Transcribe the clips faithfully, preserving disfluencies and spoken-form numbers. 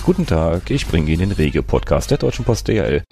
Guten Tag, ich bringe Ihnen den Regio-Podcast der Deutschen Post D H L.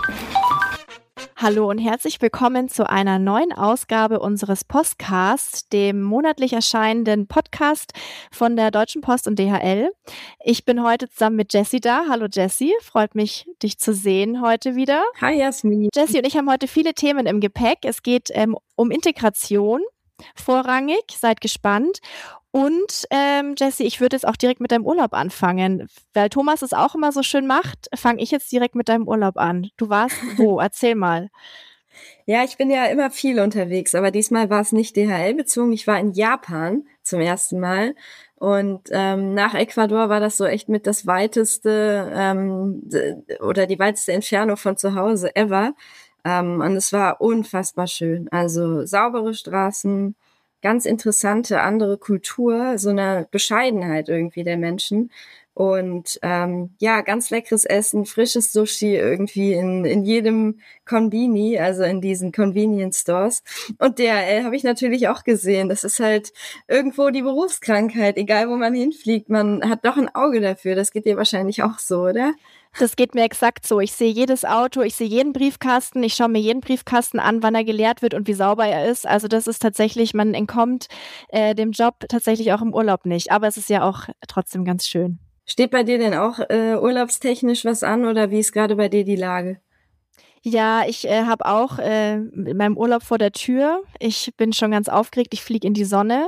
Hallo und herzlich willkommen zu einer neuen Ausgabe unseres Postcasts, dem monatlich erscheinenden Podcast von der Deutschen Post und D H L. Ich bin heute zusammen mit Jessie da. Hallo Jessie, freut mich, dich zu sehen heute wieder. Hi Jasmin. Jessie und ich haben heute viele Themen im Gepäck. Es geht ähm, um Integration vorrangig, seid gespannt. Und ähm, Jessie, ich würde jetzt auch direkt mit deinem Urlaub anfangen, weil Thomas es auch immer so schön macht, fange ich jetzt direkt mit deinem Urlaub an. Du warst wo? Erzähl mal. Ja, ich bin ja immer viel unterwegs, aber diesmal war es nicht D H L-bezogen. Ich war in Japan zum ersten Mal und ähm, nach Ecuador war das so echt mit das weiteste ähm, oder die weiteste Entfernung von zu Hause ever. Ähm, und es war unfassbar schön. Also saubere Straßen, ganz interessante andere Kultur, so eine Bescheidenheit irgendwie der Menschen und ähm, ja, ganz leckeres Essen, frisches Sushi irgendwie in in jedem Konbini, also in diesen Convenience Stores. Und D H L habe ich natürlich auch gesehen. Das ist halt irgendwo die Berufskrankheit, egal wo man hinfliegt, man hat doch ein Auge dafür. Das geht dir wahrscheinlich auch so, oder? Das geht mir exakt so. Ich sehe jedes Auto, ich sehe jeden Briefkasten, ich schaue mir jeden Briefkasten an, wann er geleert wird und wie sauber er ist. Also das ist tatsächlich, man entkommt äh, dem Job tatsächlich auch im Urlaub nicht. Aber es ist ja auch trotzdem ganz schön. Steht bei dir denn auch äh, urlaubstechnisch was an oder wie ist gerade bei dir die Lage? Ja, ich äh, habe auch äh, in meinem Urlaub vor der Tür. Ich bin schon ganz aufgeregt, ich fliege in die Sonne.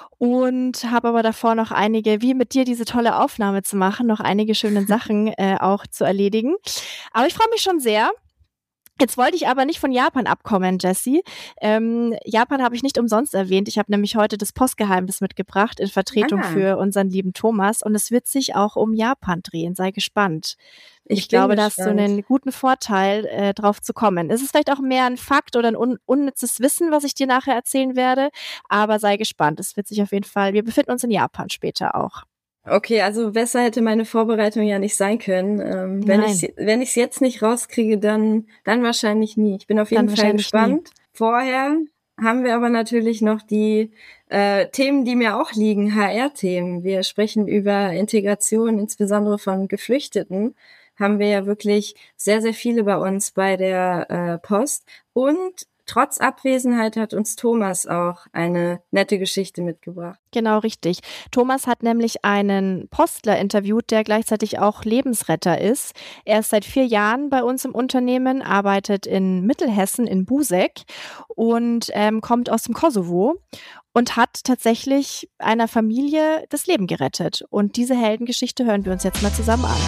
Und habe aber davor noch einige, wie mit dir diese tolle Aufnahme zu machen, noch einige schöne Sachen äh, auch zu erledigen. Aber ich freue mich schon sehr. Jetzt wollte ich aber nicht von Japan abkommen, Jessie. Ähm, Japan habe ich nicht umsonst erwähnt. Ich habe nämlich heute das Postgeheimnis mitgebracht in Vertretung ah. für unseren lieben Thomas. Und es wird sich auch um Japan drehen. Sei gespannt. Ich, ich glaube, da hast du einen guten Vorteil, äh, drauf zu kommen. Es ist vielleicht auch mehr ein Fakt oder ein un- unnützes Wissen, was ich dir nachher erzählen werde. Aber sei gespannt. Es wird sich auf jeden Fall, wir befinden uns in Japan später auch. Okay, also besser hätte meine Vorbereitung ja nicht sein können. Ähm, wenn ich wenn ich es jetzt nicht rauskriege, dann dann wahrscheinlich nie. Ich bin auf jeden dann Fall gespannt. Nie. Vorher haben wir aber natürlich noch die äh, Themen, die mir auch liegen, H R-Themen. Wir sprechen über Integration, insbesondere von Geflüchteten. Haben wir ja wirklich sehr, sehr viele bei uns bei der äh, Post. Und trotz Abwesenheit hat uns Thomas auch eine nette Geschichte mitgebracht. Genau, richtig. Thomas hat nämlich einen Postler interviewt, der gleichzeitig auch Lebensretter ist. Er ist seit vier Jahren bei uns im Unternehmen, arbeitet in Mittelhessen in Busek und ähm, kommt aus dem Kosovo und hat tatsächlich einer Familie das Leben gerettet. Und diese Heldengeschichte hören wir uns jetzt mal zusammen an.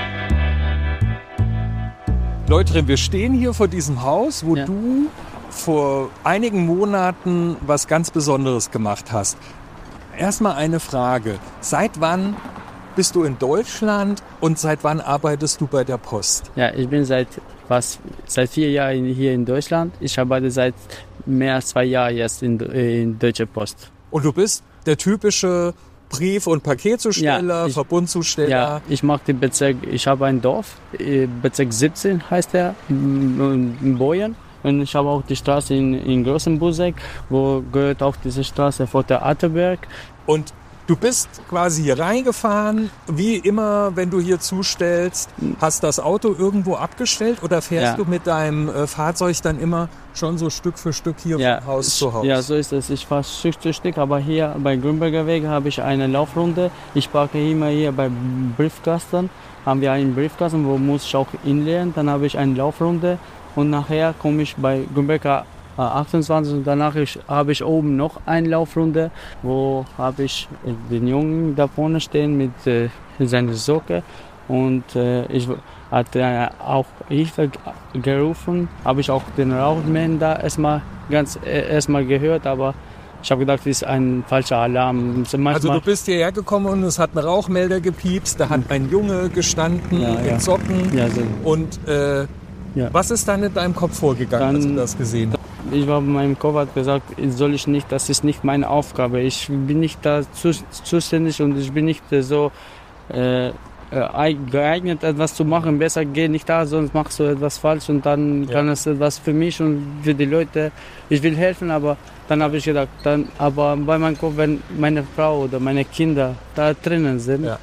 Leute, wir stehen hier vor diesem Haus, wo ja. du vor einigen Monaten was ganz Besonderes gemacht hast. Erstmal eine Frage. Seit wann bist du in Deutschland und seit wann arbeitest du bei der Post? Ja, ich bin seit fast seit vier Jahren hier in Deutschland. Ich arbeite seit mehr als zwei Jahren jetzt in, in Deutsche Post. Und du bist der typische Brief- und Paketzusteller, ja, ich, Verbundzusteller? Ja, ich mache den Bezirk, ich habe ein Dorf, Bezirk siebzehn heißt der, in Bojen. Und ich habe auch die Straße in, in Großen Busek, wo gehört auch diese Straße vor der Atterberg. Und du bist quasi hier reingefahren, wie immer, wenn du hier zustellst, hast das Auto irgendwo abgestellt oder fährst ja. du mit deinem äh, Fahrzeug dann immer schon so Stück für Stück hier ja, von Haus ich, zu Haus? Ja, so ist es. Ich fahre Stück für Stück, aber hier bei Grünberger Weg habe ich eine Laufrunde. Ich parke immer hier bei Briefkasten, haben wir einen Briefkasten, wo muss ich auch inleeren, dann habe ich eine Laufrunde. Und nachher komme ich bei Grünberger achtundzwanzig und danach ich, habe ich oben noch eine Laufrunde, wo habe ich den Jungen da vorne stehen mit äh, seiner Socke und äh, ich hatte äh, auch Hilfe gerufen, habe ich auch den Rauchmelder da erstmal ganz äh, erstmal gehört, aber ich habe gedacht, das ist ein falscher Alarm. Manchmal also du bist hierher gekommen und es hat ein Rauchmelder gepiepst, da hat ein Junge gestanden ja, ja. in Socken ja, so. und äh, Ja. Was ist dann in deinem Kopf vorgegangen, dann, als du das gesehen hast? Ich war in meinem Kopf, hat gesagt, soll ich nicht, das ist nicht meine Aufgabe. Ich bin nicht da zu, zuständig und ich bin nicht so äh, geeignet, etwas zu machen. Besser geh nicht da, sonst machst du etwas falsch und dann ja. kann es etwas für mich und für die Leute. Ich will helfen, aber dann habe ich gedacht, dann, aber bei meinem Kopf, wenn meine Frau oder meine Kinder da drinnen sind, ja.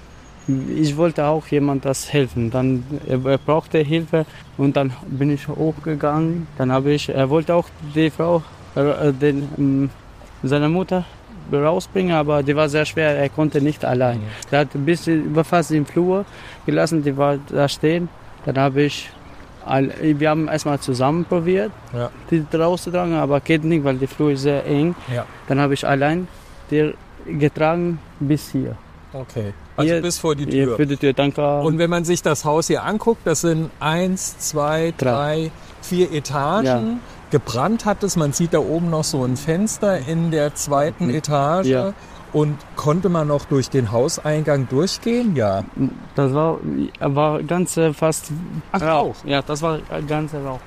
ich wollte auch jemand das helfen. Dann er, er brauchte Hilfe und dann bin ich hochgegangen. Dann habe ich, er wollte auch die Frau, äh, den, ähm, seine Mutter rausbringen, aber die war sehr schwer. Er konnte nicht allein. Mhm. Er hat ein bisschen fast im Flur gelassen. Die war da stehen. Dann habe ich, wir haben erstmal zusammen probiert, ja. die rauszutragen, aber geht nicht, weil die Flur ist sehr eng. Ja. Dann habe ich allein die getragen bis hier. Okay. Also hier, bis vor die Tür. Hier für die Tür, danke. Und wenn man sich das Haus hier anguckt, das sind eins, zwei, drei, vier Etagen. Ja. Gebrannt hat es, man sieht da oben noch so ein Fenster in der zweiten Etage. Ja. Und konnte man noch durch den Hauseingang durchgehen? Ja. Das war, war ganz fast Ach, Rauch. Ja, das war ganz Rauch.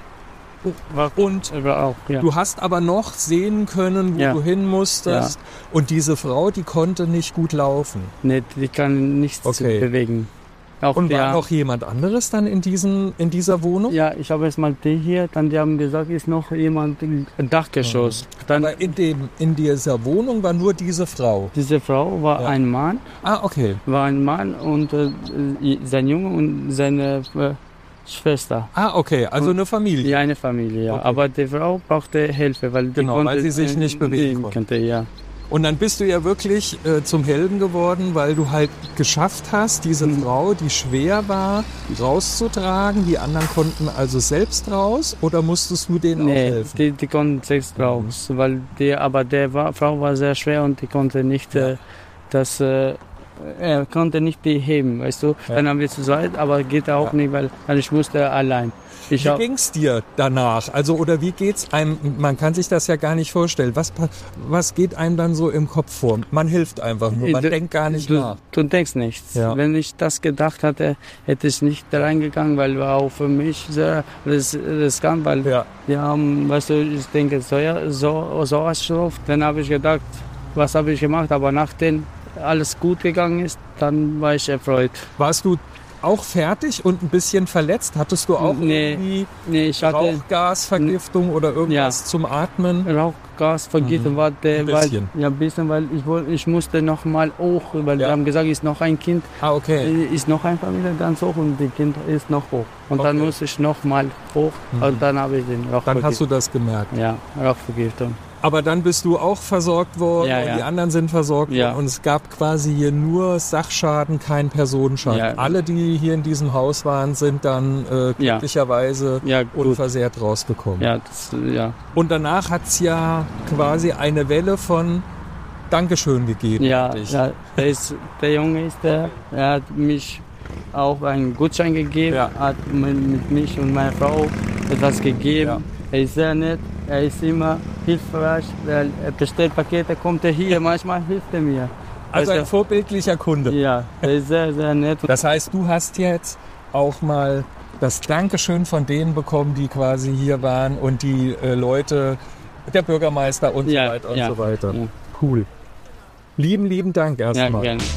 War und Rauch, ja. Du hast aber noch sehen können, wo ja. du hin musstest. Ja. Und diese Frau, die konnte nicht gut laufen. Nee, die kann nichts okay. bewegen. Auch und war noch jemand anderes dann in, diesen, in dieser Wohnung? Ja, ich habe erst mal die hier, dann die haben gesagt, ist noch jemand im Dachgeschoss. Mhm. Dann, Aber in, dem, in dieser Wohnung war nur diese Frau? Diese Frau war ja. ein Mann. Ah, okay. War ein Mann und äh, sein Junge und seine äh, Schwester. Ah, okay, also eine Familie? Ja, eine Familie, ja. Okay. Aber die Frau brauchte Hilfe, weil, die genau, konnte, weil sie sich nicht bewegen konnte. konnte ja. Und dann bist du ja wirklich äh, zum Helden geworden, weil du halt geschafft hast, diese mhm. Frau, die schwer war, rauszutragen. Die anderen konnten also selbst raus oder musstest du denen nee, auch helfen? Die, die konnten selbst raus, mhm. weil die, aber der war, Frau war sehr schwer und die konnte nicht ja. äh, das, äh, er konnte nicht die heben, weißt du. Ja. Dann haben wir zu zweit, aber geht auch ja. nicht, weil, weil ich musste allein. Ich wie ging's dir danach? Also, oder wie geht's einem, man kann sich das ja gar nicht vorstellen. Was, was geht einem dann so im Kopf vor? Man hilft einfach nur, man du, denkt gar nicht du, nach. Du denkst nichts. Ja. Wenn ich das gedacht hatte, hätte ich nicht reingegangen, weil war auch für mich sehr riskant, weil ja. wir haben, weißt du, ich denke, so, so, Sauerstoff. Dann habe ich gedacht, was habe ich gemacht? Aber nachdem alles gut gegangen ist, dann war ich erfreut. Warst du auch fertig und ein bisschen verletzt? Hattest du auch nee, irgendwie nee, ich hatte, Rauchgasvergiftung oder irgendwas ja, zum Atmen? Rauchgasvergiftung mhm. war der, ein bisschen. Weil, ja, ein bisschen, weil ich, wollte, ich musste noch mal hoch, weil ja. wir haben gesagt, ist noch ein Kind, ah, okay. ist noch ein Familie ganz hoch und das Kind ist noch hoch. Und okay. dann musste ich noch mal hoch mhm. und dann habe ich den Rauchvergiftung. Dann hast du das gemerkt? Ja, Rauchvergiftung. Aber dann bist du auch versorgt worden ja, und ja. die anderen sind versorgt ja. worden und es gab quasi hier nur Sachschaden, kein Personenschaden. Ja. Alle, die hier in diesem Haus waren, sind dann äh, glücklicherweise ja. Ja, unversehrt rausgekommen. Ja, das, ja. Und danach hat es ja quasi eine Welle von Dankeschön gegeben. Ja, ja der, ist, der Junge ist der, er hat mich auch einen Gutschein gegeben, ja. hat mit, mit mich und meiner Frau etwas gegeben. Ja. Er ist sehr nett, er ist immer hilfreich, weil er bestellt Pakete, kommt er hier, manchmal hilft er mir. Also ein vorbildlicher Kunde. Ja, er ist sehr, sehr nett. Das heißt, du hast jetzt auch mal das Dankeschön von denen bekommen, die quasi hier waren und die äh, Leute, der Bürgermeister und ja, so weiter und ja, so weiter. Ja. Cool. Lieben, lieben Dank erstmal. Ja, gerne.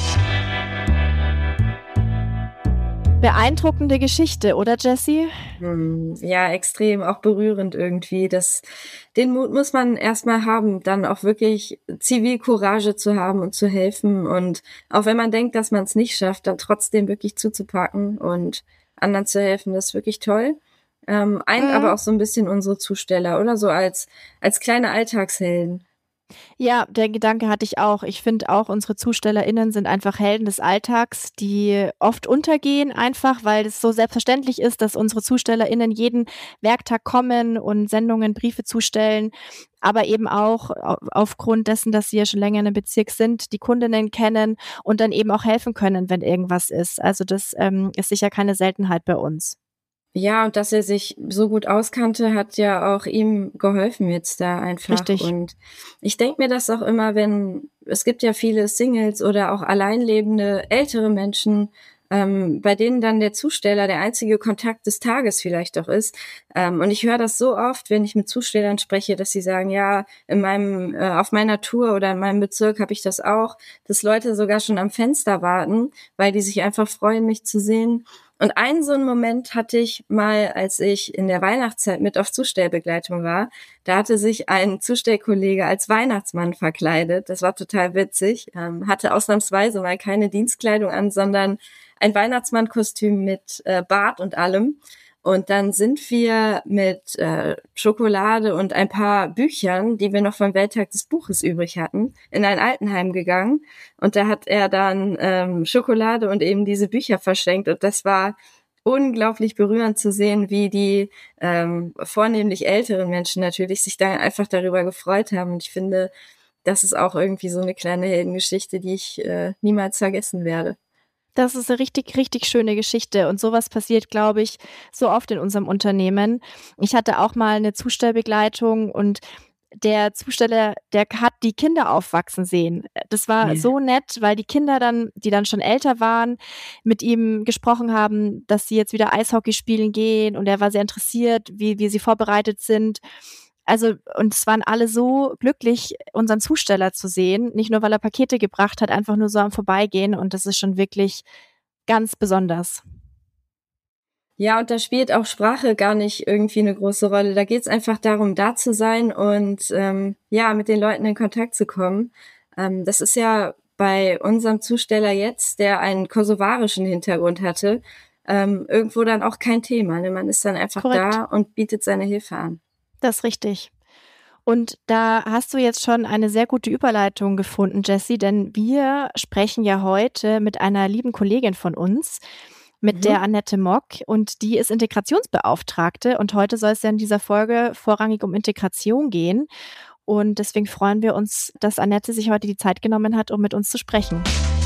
Beeindruckende Geschichte, oder Jessie? Ja, extrem, auch berührend irgendwie. Das, den Mut muss man erstmal haben, dann auch wirklich Zivilcourage zu haben und zu helfen. Und auch wenn man denkt, dass man es nicht schafft, dann trotzdem wirklich zuzupacken und anderen zu helfen, das ist wirklich toll. Ähm, eint mhm. aber auch so ein bisschen unsere Zusteller, oder so als, als kleine Alltagshelden. Ja, der Gedanke hatte ich auch. Ich finde auch, unsere ZustellerInnen sind einfach Helden des Alltags, die oft untergehen, einfach weil es so selbstverständlich ist, dass unsere ZustellerInnen jeden Werktag kommen und Sendungen, Briefe zustellen, aber eben auch aufgrund dessen, dass sie ja schon länger in einem Bezirk sind, die Kundinnen kennen und dann eben auch helfen können, wenn irgendwas ist. Also das ähm, ist sicher keine Seltenheit bei uns. Ja, und dass er sich so gut auskannte, hat ja auch ihm geholfen jetzt da einfach. Richtig. Und ich denke mir das auch immer, wenn, es gibt ja viele Singles oder auch alleinlebende ältere Menschen, ähm, bei denen dann der Zusteller der einzige Kontakt des Tages vielleicht auch ist. Ähm, und ich höre das so oft, wenn ich mit Zustellern spreche, dass sie sagen, ja, in meinem, äh, auf meiner Tour oder in meinem Bezirk habe ich das auch, dass Leute sogar schon am Fenster warten, weil die sich einfach freuen, mich zu sehen. Und einen so einen Moment hatte ich mal, als ich in der Weihnachtszeit mit auf Zustellbegleitung war. Da hatte sich ein Zustellkollege als Weihnachtsmann verkleidet. Das war total witzig. Ähm, hatte ausnahmsweise mal keine Dienstkleidung an, sondern ein Weihnachtsmannkostüm mit äh, Bart und allem. Und dann sind wir mit äh, Schokolade und ein paar Büchern, die wir noch vom Welttag des Buches übrig hatten, in ein Altenheim gegangen. Und da hat er dann ähm, Schokolade und eben diese Bücher verschenkt. Und das war unglaublich berührend zu sehen, wie die ähm, vornehmlich älteren Menschen natürlich sich da einfach darüber gefreut haben. Und ich finde, das ist auch irgendwie so eine kleine Heldengeschichte, die ich äh, niemals vergessen werde. Das ist eine richtig, richtig schöne Geschichte und sowas passiert, glaube ich, so oft in unserem Unternehmen. Ich hatte auch mal eine Zustellbegleitung und der Zusteller, der hat die Kinder aufwachsen sehen. Das war Ja. so nett, weil die Kinder dann, die dann schon älter waren, mit ihm gesprochen haben, dass sie jetzt wieder Eishockey spielen gehen und er war sehr interessiert, wie, wie sie vorbereitet sind. Also, und es waren alle so glücklich, unseren Zusteller zu sehen. Nicht nur, weil er Pakete gebracht hat, einfach nur so am Vorbeigehen. Und das ist schon wirklich ganz besonders. Ja, und da spielt auch Sprache gar nicht irgendwie eine große Rolle. Da geht es einfach darum, da zu sein und ähm, ja, mit den Leuten in Kontakt zu kommen. Ähm, das ist ja bei unserem Zusteller jetzt, der einen kosovarischen Hintergrund hatte, ähm, irgendwo dann auch kein Thema. Ne? Man ist dann einfach Korrekt. da und bietet seine Hilfe an. Das ist richtig. Und da hast du jetzt schon eine sehr gute Überleitung gefunden, Jessie, denn wir sprechen ja heute mit einer lieben Kollegin von uns, mit Mhm. der Annette Mock, und die ist Integrationsbeauftragte und heute soll es ja in dieser Folge vorrangig um Integration gehen und deswegen freuen wir uns, dass Annette sich heute die Zeit genommen hat, um mit uns zu sprechen.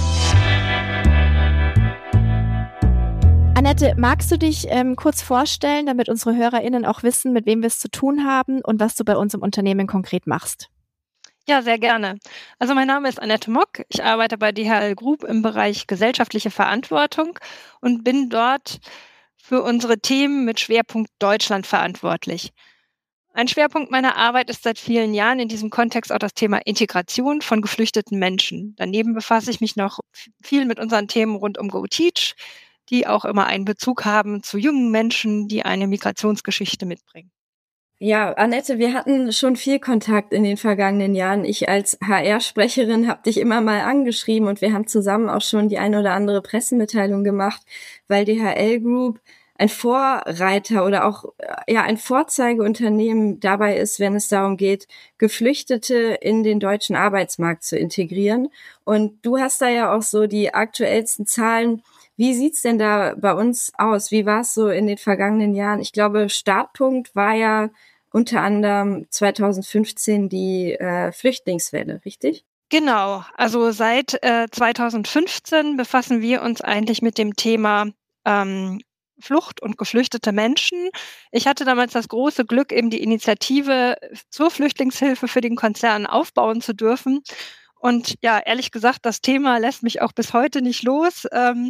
Annette, magst du dich ähm, kurz vorstellen, damit unsere HörerInnen auch wissen, mit wem wir es zu tun haben und was du bei uns im Unternehmen konkret machst? Ja, sehr gerne. Also mein Name ist Annette Mock. Ich arbeite bei D H L Group im Bereich gesellschaftliche Verantwortung und bin dort für unsere Themen mit Schwerpunkt Deutschland verantwortlich. Ein Schwerpunkt meiner Arbeit ist seit vielen Jahren in diesem Kontext auch das Thema Integration von geflüchteten Menschen. Daneben befasse ich mich noch viel mit unseren Themen rund um GoTeach, die auch immer einen Bezug haben zu jungen Menschen, die eine Migrationsgeschichte mitbringen. Ja, Annette, wir hatten schon viel Kontakt in den vergangenen Jahren. Ich als H R-Sprecherin habe dich immer mal angeschrieben und wir haben zusammen auch schon die eine oder andere Pressemitteilung gemacht, weil D H L Group ein Vorreiter oder auch ja ein Vorzeigeunternehmen dabei ist, wenn es darum geht, Geflüchtete in den deutschen Arbeitsmarkt zu integrieren. Und du hast da ja auch so die aktuellsten Zahlen. Wie sieht's denn da bei uns aus? Wie war es so in den vergangenen Jahren? Ich glaube, Startpunkt war ja unter anderem zweitausendfünfzehn die äh, Flüchtlingswelle, richtig? Genau, also seit äh, zweitausendfünfzehn befassen wir uns eigentlich mit dem Thema ähm, Flucht und geflüchtete Menschen. Ich hatte damals das große Glück, eben die Initiative zur Flüchtlingshilfe für den Konzern aufbauen zu dürfen. Und ja, ehrlich gesagt, das Thema lässt mich auch bis heute nicht los. Ähm,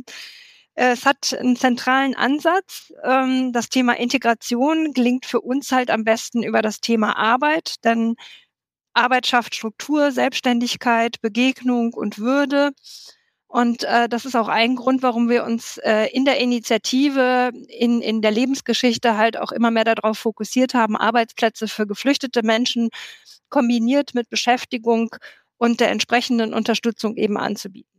es hat einen zentralen Ansatz. Ähm, das Thema Integration gelingt für uns halt am besten über das Thema Arbeit, denn Arbeit schafft Struktur, Selbstständigkeit, Begegnung und Würde. Und äh, das ist auch ein Grund, warum wir uns äh, in der Initiative, in, in der Lebensgeschichte halt auch immer mehr darauf fokussiert haben, Arbeitsplätze für geflüchtete Menschen kombiniert mit Beschäftigung und der entsprechenden Unterstützung eben anzubieten.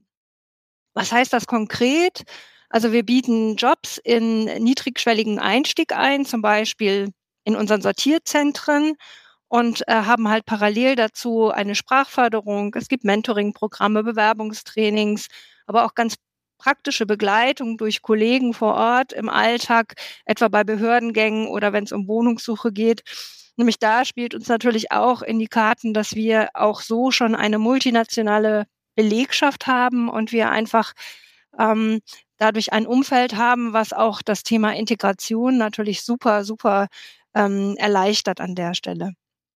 Was heißt das konkret? Also wir bieten Jobs in niedrigschwelligen Einstieg ein, zum Beispiel in unseren Sortierzentren, und äh, haben halt parallel dazu eine Sprachförderung. Es gibt Mentoring-Programme, Bewerbungstrainings, aber auch ganz praktische Begleitung durch Kollegen vor Ort im Alltag, etwa bei Behördengängen oder wenn es um Wohnungssuche geht. Nämlich da spielt uns natürlich auch in die Karten, dass wir auch so schon eine multinationale Belegschaft haben und wir einfach ähm, dadurch ein Umfeld haben, was auch das Thema Integration natürlich super, super ähm, erleichtert an der Stelle.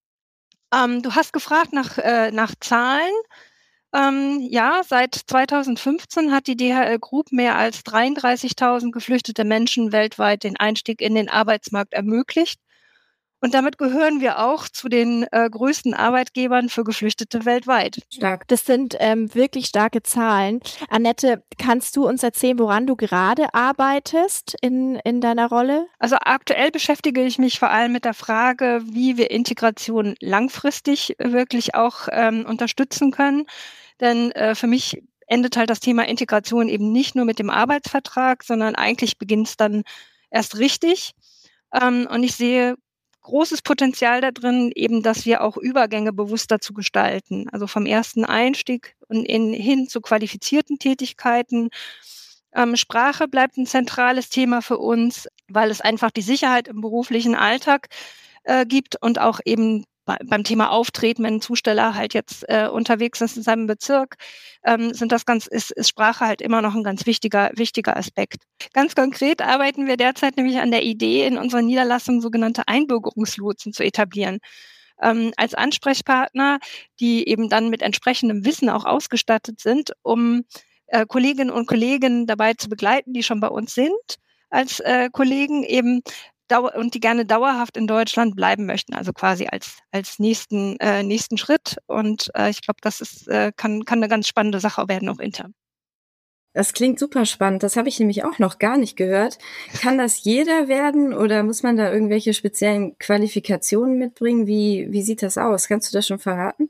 Ähm, du hast gefragt nach, äh, nach Zahlen. Ähm, ja, seit zweitausendfünfzehn hat die D H L Group mehr als dreiunddreißigtausend geflüchtete Menschen weltweit den Einstieg in den Arbeitsmarkt ermöglicht. Und damit gehören wir auch zu den äh, größten Arbeitgebern für Geflüchtete weltweit. Stark. Das sind ähm, wirklich starke Zahlen. Annette, kannst du uns erzählen, woran du gerade arbeitest in, in deiner Rolle? Also aktuell beschäftige ich mich vor allem mit der Frage, wie wir Integration langfristig wirklich auch ähm, unterstützen können. Denn äh, für mich endet halt das Thema Integration eben nicht nur mit dem Arbeitsvertrag, sondern eigentlich beginnt es dann erst richtig. Ähm, und ich sehe großes Potenzial da drin, eben, dass wir auch Übergänge bewusster zu gestalten. Also vom ersten Einstieg und in, hin zu qualifizierten Tätigkeiten. Ähm, Sprache bleibt ein zentrales Thema für uns, weil es einfach die Sicherheit im beruflichen Alltag äh, gibt und auch eben bei, beim Thema Auftreten, wenn ein Zusteller halt jetzt äh, unterwegs ist in seinem Bezirk, ähm, sind das ganz, ist, ist Sprache halt immer noch ein ganz wichtiger, wichtiger Aspekt. Ganz konkret arbeiten wir derzeit nämlich an der Idee, in unserer Niederlassung sogenannte Einbürgerungslotsen zu etablieren. Ähm, als Ansprechpartner, die eben dann mit entsprechendem Wissen auch ausgestattet sind, um äh, Kolleginnen und Kollegen dabei zu begleiten, die schon bei uns sind, als äh, Kollegen eben dau- und die gerne dauerhaft in Deutschland bleiben möchten, also quasi als als nächsten äh, nächsten Schritt. Und äh, ich glaube, das ist äh, kann kann eine ganz spannende Sache werden, auch intern. Das klingt super spannend. Das habe ich nämlich auch noch gar nicht gehört. Kann das jeder werden oder muss man da irgendwelche speziellen Qualifikationen mitbringen? Wie, wie sieht das aus? Kannst du das schon verraten?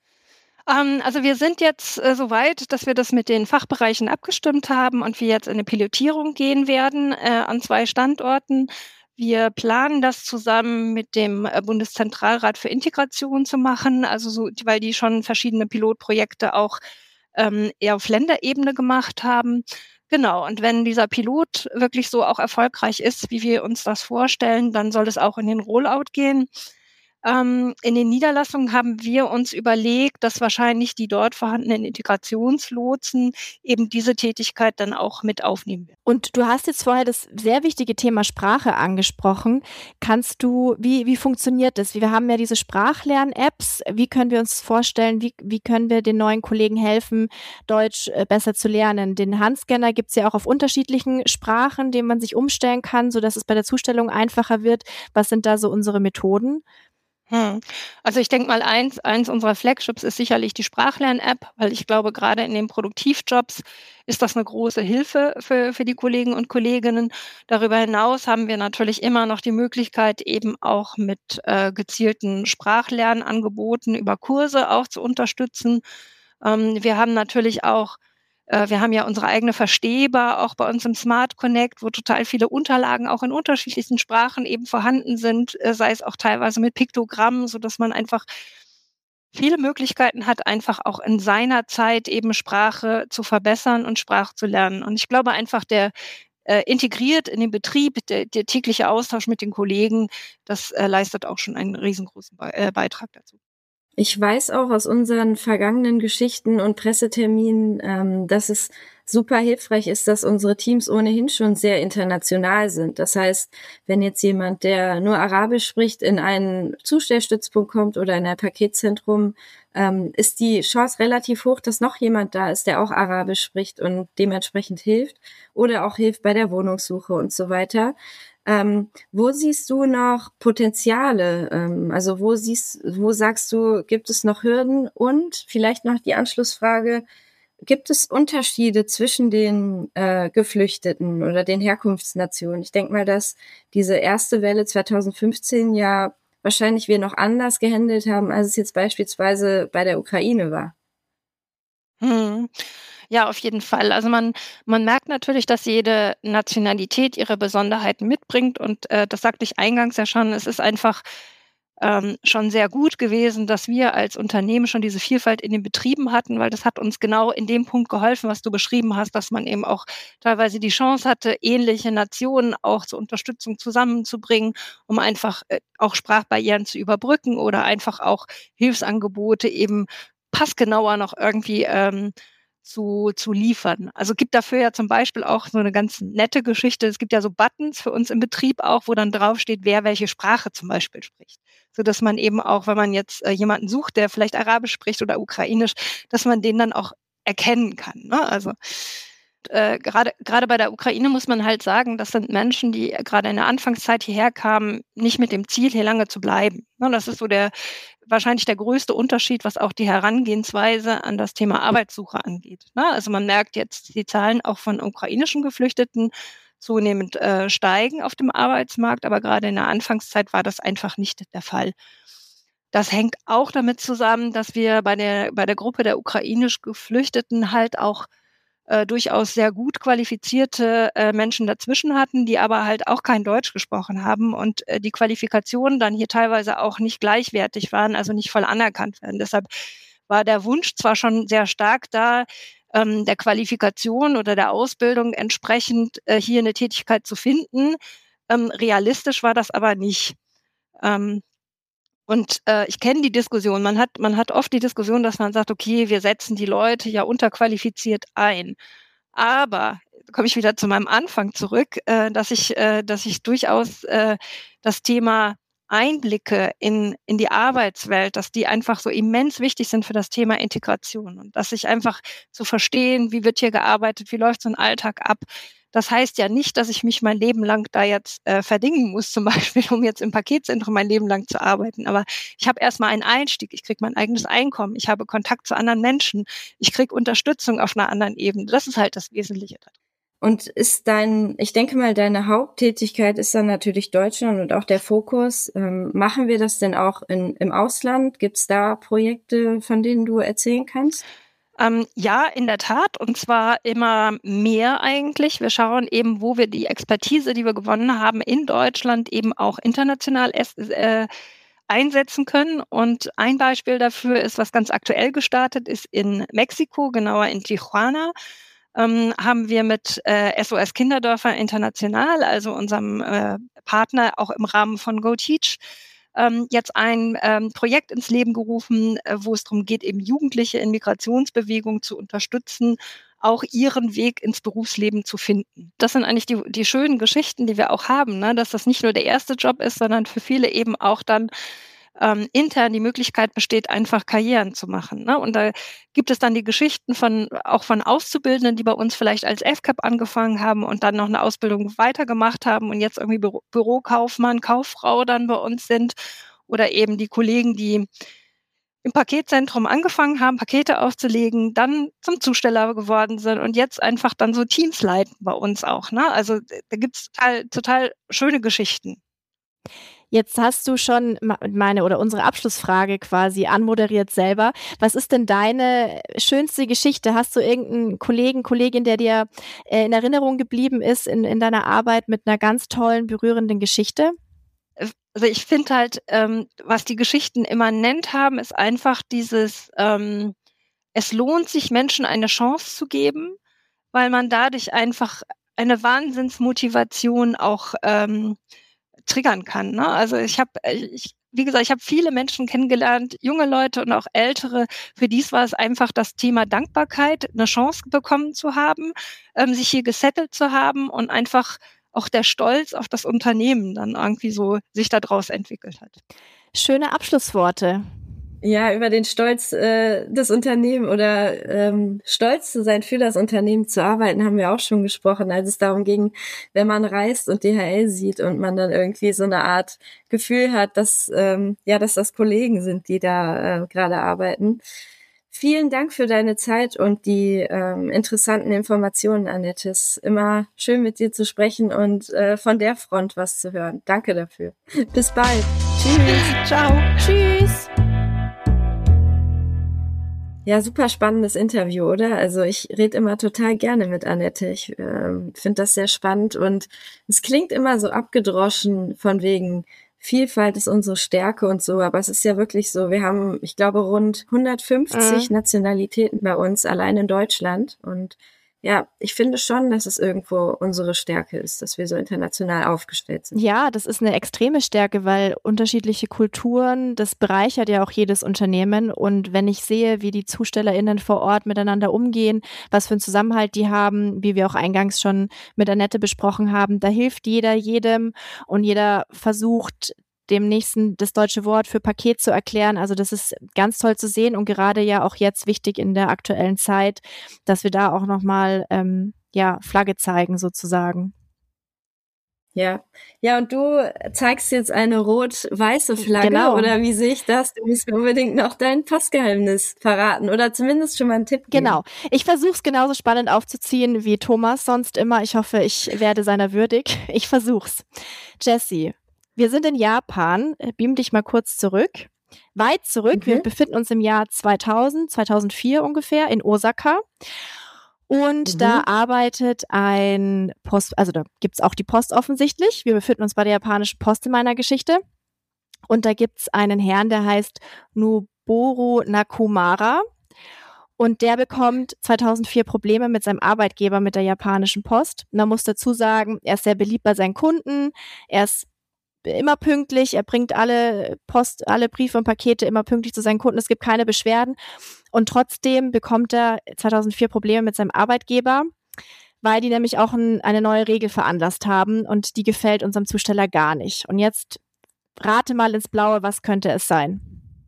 Ähm, also wir sind jetzt äh, so weit, dass wir das mit den Fachbereichen abgestimmt haben und wir jetzt in eine Pilotierung gehen werden äh, an zwei Standorten. Wir planen das zusammen mit dem äh, Bundeszentralrat für Integration zu machen, also so, weil die schon verschiedene Pilotprojekte auch ähm, eher auf Länderebene gemacht haben. Genau, und wenn dieser Pilot wirklich so auch erfolgreich ist, wie wir uns das vorstellen, dann soll es auch in den Rollout gehen. Ähm, in den Niederlassungen haben wir uns überlegt, dass wahrscheinlich die dort vorhandenen Integrationslotsen eben diese Tätigkeit dann auch mit aufnehmen werden. Und du hast jetzt vorher das sehr wichtige Thema Sprache angesprochen. Kannst du, wie, wie funktioniert das? Wir haben ja diese Sprachlern-Apps. Wie können wir uns vorstellen, wie, wie können wir den neuen Kollegen helfen, Deutsch äh, besser zu lernen? Den Handscanner gibt es ja auch auf unterschiedlichen Sprachen, den man sich umstellen kann, sodass es bei der Zustellung einfacher wird. Was sind da so unsere Methoden? Hm. Also ich denke mal, eins, eins unserer Flagships ist sicherlich die Sprachlern-App, weil ich glaube, gerade in den Produktivjobs ist das eine große Hilfe für, für die Kollegen und Kolleginnen. Darüber hinaus haben wir natürlich immer noch die Möglichkeit, eben auch mit äh, gezielten Sprachlernangeboten über Kurse auch zu unterstützen. Ähm, wir haben natürlich auch Wir haben ja unsere eigene Verstehbar auch bei uns im Smart Connect, wo total viele Unterlagen auch in unterschiedlichsten Sprachen eben vorhanden sind, sei es auch teilweise mit Piktogrammen, so dass man einfach viele Möglichkeiten hat, einfach auch in seiner Zeit eben Sprache zu verbessern und Sprache zu lernen. Und ich glaube einfach, der äh, integriert in den Betrieb, der, der tägliche Austausch mit den Kollegen, das äh, leistet auch schon einen riesengroßen Be- äh, Beitrag dazu. Ich weiß auch aus unseren vergangenen Geschichten und Presseterminen, ähm, dass es super hilfreich ist, dass unsere Teams ohnehin schon sehr international sind. Das heißt, wenn jetzt jemand, der nur Arabisch spricht, in einen Zustellstützpunkt kommt oder in ein Paketzentrum, ähm, ist die Chance relativ hoch, dass noch jemand da ist, der auch Arabisch spricht und dementsprechend hilft oder auch hilft bei der Wohnungssuche und so weiter. Ähm, wo siehst du noch Potenziale? Ähm, also wo siehst, wo sagst du, gibt es noch Hürden? Und vielleicht noch die Anschlussfrage, gibt es Unterschiede zwischen den äh, Geflüchteten oder den Herkunftsnationen? Ich denke mal, dass diese erste Welle zwanzig fünfzehn ja wahrscheinlich wir noch anders gehandelt haben, als es jetzt beispielsweise bei der Ukraine war. Hm. Ja, auf jeden Fall. Also man, man merkt natürlich, dass jede Nationalität ihre Besonderheiten mitbringt und äh, das sagte ich eingangs ja schon, es ist einfach ähm, schon sehr gut gewesen, dass wir als Unternehmen schon diese Vielfalt in den Betrieben hatten, weil das hat uns genau in dem Punkt geholfen, was du beschrieben hast, dass man eben auch teilweise die Chance hatte, ähnliche Nationen auch zur Unterstützung zusammenzubringen, um einfach äh, auch Sprachbarrieren zu überbrücken oder einfach auch Hilfsangebote eben passgenauer noch irgendwie ähm, zu, zu liefern. Also gibt dafür ja zum Beispiel auch so eine ganz nette Geschichte. Es gibt ja so Buttons für uns im Betrieb auch, wo dann draufsteht, wer welche Sprache zum Beispiel spricht. So dass man eben auch, wenn man jetzt äh, jemanden sucht, der vielleicht Arabisch spricht oder Ukrainisch, dass man den dann auch erkennen kann. Ne? Also Und äh, gerade gerade bei der Ukraine muss man halt sagen, das sind Menschen, die gerade in der Anfangszeit hierher kamen, nicht mit dem Ziel, hier lange zu bleiben. Ne, das ist so der wahrscheinlich der größte Unterschied, was auch die Herangehensweise an das Thema Arbeitssuche angeht. Ne, also man merkt jetzt, die Zahlen auch von ukrainischen Geflüchteten zunehmend äh, steigen auf dem Arbeitsmarkt, aber gerade in der Anfangszeit war das einfach nicht der Fall. Das hängt auch damit zusammen, dass wir bei der bei der Gruppe der ukrainisch Geflüchteten halt auch äh, durchaus sehr gut qualifizierte äh, Menschen dazwischen hatten, die aber halt auch kein Deutsch gesprochen haben und äh, die Qualifikationen dann hier teilweise auch nicht gleichwertig waren, also nicht voll anerkannt werden. Deshalb war der Wunsch zwar schon sehr stark da, ähm, der Qualifikation oder der Ausbildung entsprechend äh, hier eine Tätigkeit zu finden. Ähm, realistisch war das aber nicht. Ähm, Und äh, ich kenne die Diskussion. Man hat, man hat oft die Diskussion, dass man sagt, okay, wir setzen die Leute ja unterqualifiziert ein. Aber da komme ich wieder zu meinem Anfang zurück, äh, dass ich, äh, dass ich durchaus äh, das Thema Einblicke in in die Arbeitswelt, dass die einfach so immens wichtig sind für das Thema Integration und dass ich einfach zu verstehen, wie wird hier gearbeitet, wie läuft so ein Alltag ab. Das heißt ja nicht, dass ich mich mein Leben lang da jetzt äh, verdingen muss, zum Beispiel, um jetzt im Paketzentrum mein Leben lang zu arbeiten. Aber ich habe erstmal einen Einstieg, ich kriege mein eigenes Einkommen, ich habe Kontakt zu anderen Menschen, ich kriege Unterstützung auf einer anderen Ebene. Das ist halt das Wesentliche daran. Und ist dein, ich denke mal, deine Haupttätigkeit ist dann natürlich Deutschland und auch der Fokus. Ähm, machen wir das denn auch in, im Ausland? Gibt es da Projekte, von denen du erzählen kannst? Ähm, ja, in der Tat. Und zwar immer mehr eigentlich. Wir schauen eben, wo wir die Expertise, die wir gewonnen haben, in Deutschland eben auch international es, äh, einsetzen können. Und ein Beispiel dafür ist, was ganz aktuell gestartet ist in Mexiko, genauer in Tijuana. Ähm, haben wir mit äh, S O S Kinderdörfer International, also unserem äh, Partner auch im Rahmen von GoTeach, ähm, jetzt ein ähm, Projekt ins Leben gerufen, äh, wo es darum geht, eben Jugendliche in Migrationsbewegung zu unterstützen, auch ihren Weg ins Berufsleben zu finden. Das sind eigentlich die, die schönen Geschichten, die wir auch haben, ne? Dass das nicht nur der erste Job ist, sondern für viele eben auch dann ähm, intern die Möglichkeit besteht, einfach Karrieren zu machen. Ne? Und da gibt es dann die Geschichten von auch von Auszubildenden, die bei uns vielleicht als F C A P angefangen haben und dann noch eine Ausbildung weitergemacht haben und jetzt irgendwie Büro, Bürokaufmann, Kauffrau dann bei uns sind. Oder eben die Kollegen, die im Paketzentrum angefangen haben, Pakete aufzulegen, dann zum Zusteller geworden sind und jetzt einfach dann so Teams leiten bei uns auch. Ne? Also da gibt's total, total schöne Geschichten. Jetzt hast du schon meine oder unsere Abschlussfrage quasi anmoderiert selber. Was ist denn deine schönste Geschichte? Hast du irgendeinen Kollegen, Kollegin, der dir äh, in Erinnerung geblieben ist in, in deiner Arbeit mit einer ganz tollen, berührenden Geschichte? Also ich finde halt, ähm, was die Geschichten immanent haben, ist einfach dieses, ähm, es lohnt sich, Menschen eine Chance zu geben, weil man dadurch einfach eine Wahnsinnsmotivation auch ähm, triggern kann. Ne? Also ich habe, ich, wie gesagt, ich habe viele Menschen kennengelernt, junge Leute und auch ältere, für die war es einfach das Thema Dankbarkeit, eine Chance bekommen zu haben, ähm, sich hier gesettelt zu haben und einfach auch der Stolz auf das Unternehmen dann irgendwie so sich daraus entwickelt hat. Schöne Abschlussworte. Ja, über den Stolz äh, des Unternehmens oder ähm, stolz zu sein, für das Unternehmen zu arbeiten, haben wir auch schon gesprochen, als es darum ging, wenn man reist und D H L sieht und man dann irgendwie so eine Art Gefühl hat, dass ähm, ja, dass das Kollegen sind, die da äh, gerade arbeiten. Vielen Dank für deine Zeit und die ähm, interessanten Informationen, Annette. Es ist immer schön, mit dir zu sprechen und äh, von der Front was zu hören. Danke dafür. Bis bald. Tschüss. Ciao. Tschüss. Ja, super spannendes Interview, oder? Also ich rede immer total gerne mit Annette. Ich äh, finde das sehr spannend und es klingt immer so abgedroschen von wegen Vielfalt ist unsere Stärke und so, aber es ist ja wirklich so, wir haben, ich glaube, rund hundertfünfzig mhm. Nationalitäten bei uns, allein in Deutschland und ja, ich finde schon, dass es irgendwo unsere Stärke ist, dass wir so international aufgestellt sind. Ja, das ist eine extreme Stärke, weil unterschiedliche Kulturen, das bereichert ja auch jedes Unternehmen. Und wenn ich sehe, wie die ZustellerInnen vor Ort miteinander umgehen, was für einen Zusammenhalt die haben, wie wir auch eingangs schon mit Annette besprochen haben, da hilft jeder jedem und jeder versucht, dem nächsten das deutsche Wort für Paket zu erklären. Also das ist ganz toll zu sehen und gerade ja auch jetzt wichtig in der aktuellen Zeit, dass wir da auch nochmal ähm, ja, Flagge zeigen sozusagen. Ja, ja, und du zeigst jetzt eine rot-weiße Flagge, Genau. Oder wie sehe ich das? Du musst mir unbedingt noch dein Postgeheimnis verraten oder zumindest schon mal einen Tipp geben. Genau. Ich versuche es genauso spannend aufzuziehen wie Thomas sonst immer. Ich hoffe, ich werde seiner würdig. Ich versuch's. Jessie, wir sind in Japan. Beam dich mal kurz zurück. Weit zurück. Mhm. Wir befinden uns im Jahr zweitausend, zweitausendvier ungefähr in Osaka. Und mhm. da arbeitet ein Post, also da gibt's auch die Post offensichtlich. Wir befinden uns bei der japanischen Post in meiner Geschichte. Und da gibt's einen Herrn, der heißt Noboru Nakumara. Und der bekommt zweitausendvier Probleme mit seinem Arbeitgeber, mit der japanischen Post. Man muss dazu sagen, er ist sehr beliebt bei seinen Kunden. Er ist immer pünktlich. Er bringt alle Post, alle Briefe und Pakete immer pünktlich zu seinen Kunden. Es gibt keine Beschwerden. Und trotzdem bekommt er zweitausendvier Probleme mit seinem Arbeitgeber, weil die nämlich auch ein, eine neue Regel veranlasst haben und die gefällt unserem Zusteller gar nicht. Und jetzt rate mal ins Blaue, was könnte es sein?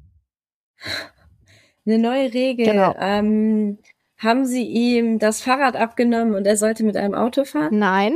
Eine neue Regel. Genau. Ähm, haben Sie ihm das Fahrrad abgenommen und er sollte mit einem Auto fahren? Nein.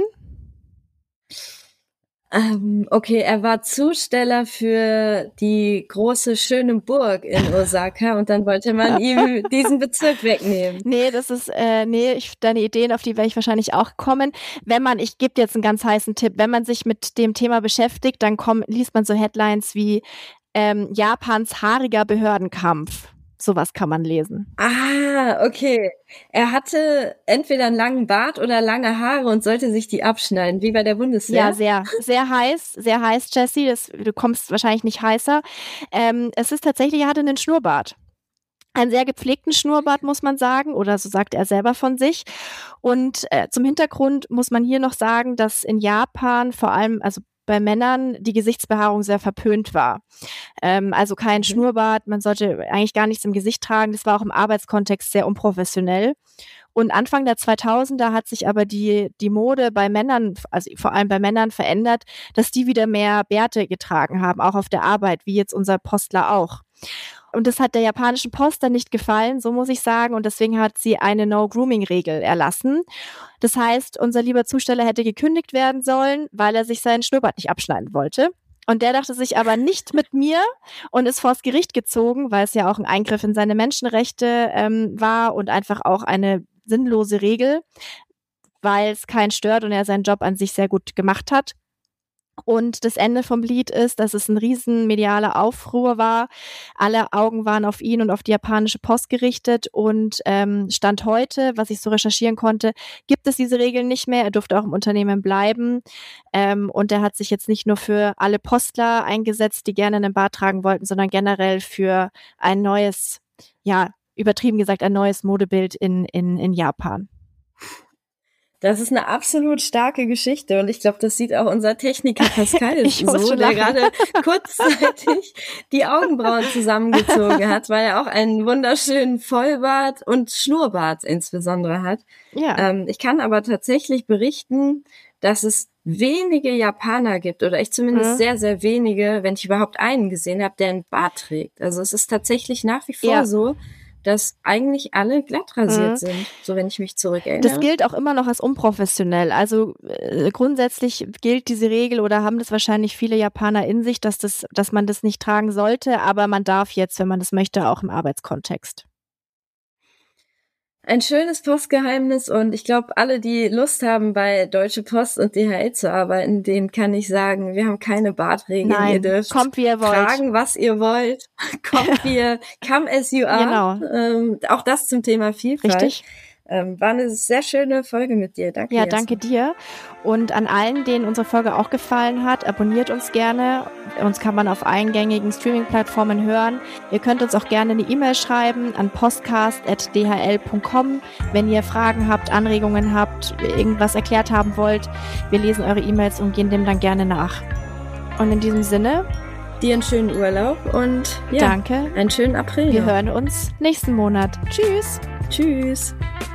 Ähm, okay, er war Zusteller für die große, schöne Burg in Osaka und dann wollte man ihm diesen Bezirk wegnehmen. Nee, das ist, äh, nee, ich, deine Ideen, auf die werde ich wahrscheinlich auch kommen. Wenn man, ich gebe dir jetzt einen ganz heißen Tipp, wenn man sich mit dem Thema beschäftigt, dann kommt, liest man so Headlines wie ähm, Japans haariger Behördenkampf. Sowas kann man lesen. Ah, okay. Er hatte entweder einen langen Bart oder lange Haare und sollte sich die abschneiden, wie bei der Bundeswehr. Ja, sehr, sehr heiß, sehr heiß, Jessie. Das, du kommst wahrscheinlich nicht heißer. Ähm, es ist tatsächlich, er hatte einen Schnurrbart. Einen sehr gepflegten Schnurrbart, muss man sagen, oder so sagt er selber von sich. Und äh, zum Hintergrund muss man hier noch sagen, dass in Japan vor allem, also bei Männern die Gesichtsbehaarung sehr verpönt war. Ähm, also kein mhm. Schnurrbart, man sollte eigentlich gar nichts im Gesicht tragen. Das war auch im Arbeitskontext sehr unprofessionell. Und Anfang der zweitausender hat sich aber die, die Mode bei Männern, also vor allem bei Männern verändert, dass die wieder mehr Bärte getragen haben, auch auf der Arbeit, wie jetzt unser Postler auch. Und das hat der japanischen Post dann nicht gefallen, so muss ich sagen. Und deswegen hat sie eine No-Grooming-Regel erlassen. Das heißt, unser lieber Zusteller hätte gekündigt werden sollen, weil er sich seinen Schnurrbart nicht abschneiden wollte. Und der dachte sich aber nicht mit mir und ist vors Gericht gezogen, weil es ja auch ein Eingriff in seine Menschenrechte ähm, war und einfach auch eine sinnlose Regel, weil es keinen stört und er seinen Job an sich sehr gut gemacht hat. Und das Ende vom Lied ist, dass es ein riesen medialer Aufruhr war. Alle Augen waren auf ihn und auf die japanische Post gerichtet und ähm, Stand heute, was ich so recherchieren konnte, gibt es diese Regeln nicht mehr. Er durfte auch im Unternehmen bleiben ähm, und er hat sich jetzt nicht nur für alle Postler eingesetzt, die gerne einen Bart tragen wollten, sondern generell für ein neues, ja, übertrieben gesagt, ein neues Modebild in, in, in Japan. Das ist eine absolut starke Geschichte und ich glaube, das sieht auch unser Techniker Pascal so, der gerade kurzzeitig die Augenbrauen zusammengezogen hat, weil er auch einen wunderschönen Vollbart und Schnurrbart insbesondere hat. Ja. Ähm, ich kann aber tatsächlich berichten, dass es wenige Japaner gibt oder ich zumindest mhm. sehr, sehr wenige, wenn ich überhaupt einen gesehen habe, der einen Bart trägt. Also es ist tatsächlich nach wie vor ja. so, dass eigentlich alle glatt rasiert mhm. sind, so wenn ich mich zurückerinnere. Das gilt auch immer noch als unprofessionell. Also äh, grundsätzlich gilt diese Regel oder haben das wahrscheinlich viele Japaner in sich, dass das, dass man das nicht tragen sollte, aber man darf jetzt, wenn man das möchte, auch im Arbeitskontext. Ein schönes Postgeheimnis und ich glaube, alle, die Lust haben, bei Deutsche Post und D H L zu arbeiten, denen kann ich sagen, wir haben keine Bartregeln. Nein, ihr dürft kommt, wie ihr wollt. Tragen, was ihr wollt. Kommt, wie ihr, come as you are. Genau. Ähm, auch das zum Thema Vielfalt. Richtig. Ähm, war eine sehr schöne Folge mit dir. Danke. Ja, Jasmin. danke dir. Und an allen, denen unsere Folge auch gefallen hat, abonniert uns gerne. Uns kann man auf allen gängigen Streaming-Plattformen hören. Ihr könnt uns auch gerne eine E-Mail schreiben an postcast at d h l punkt com, wenn ihr Fragen habt, Anregungen habt, irgendwas erklärt haben wollt. Wir lesen eure E-Mails und gehen dem dann gerne nach. Und in diesem Sinne, dir einen schönen Urlaub und ja, danke. Einen schönen April. Wir noch. hören uns nächsten Monat. Tschüss. Tschüss.